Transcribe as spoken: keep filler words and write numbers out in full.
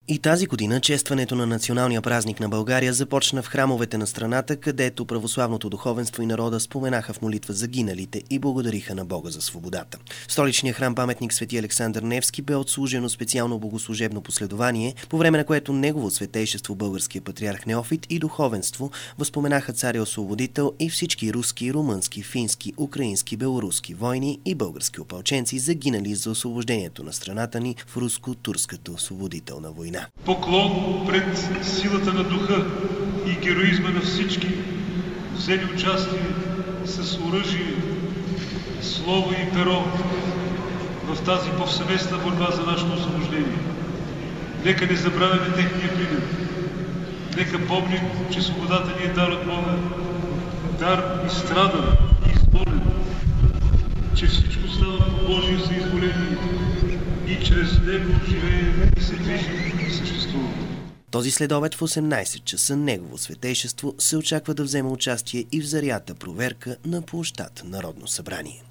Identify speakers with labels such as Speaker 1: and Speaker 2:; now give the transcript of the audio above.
Speaker 1: И тази година честването на националния празник на България започна в храмовете на страната, където православното духовенство и народа споменаха в молитва загиналите и благодариха на Бога за свободата. В столичния храм паметник Свети Александър Невски бе отслужено специално богослужебно последование, по време на което негово светейшество българския патриарх Неофит и духовенство възпоменаха царя освободител и всички руски, румънски, фински, украински, белоруски войни и български опълченци, загинали за освобождението на страната ни в руско-турската освободителна война.
Speaker 2: Поклон пред силата на духа и героизма на всички, взели участие с оръжие, слово и перо в тази повсеместна борба за нашето освобождение. Нека не забравяме техния пример. Нека помним, че свободата ни е дар от Бога, дар изстрадан и изболен, че всичко става по Божие съизволение и чрез него живее и се движи и съществува.
Speaker 1: Този следобед в осемнайсет часа негово светейшество се очаква да вземе участие и в зарята проверка на площад Народно събрание.